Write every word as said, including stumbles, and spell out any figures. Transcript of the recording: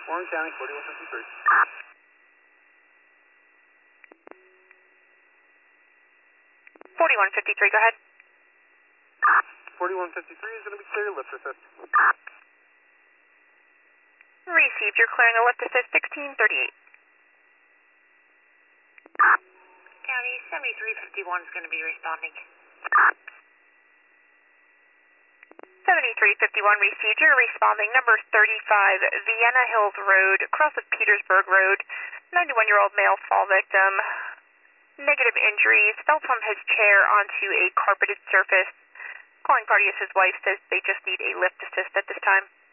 Warren County, forty-one fifty-three. forty-one fifty-three, go ahead. forty-one fifty-three is going to be clear, lift assist. Received, you're clearing a lift assist sixteen thirty-eight. County, seventy-three fifty-one is going to be responding. seventy-three fifty-one received, you're responding, number thirty-five, Vienna Hills Road, across of Petersburg Road, ninety-one-year-old male fall victim, negative injuries, fell from his chair onto a carpeted surface. Calling party is his wife, says they just need a lift assist at this time.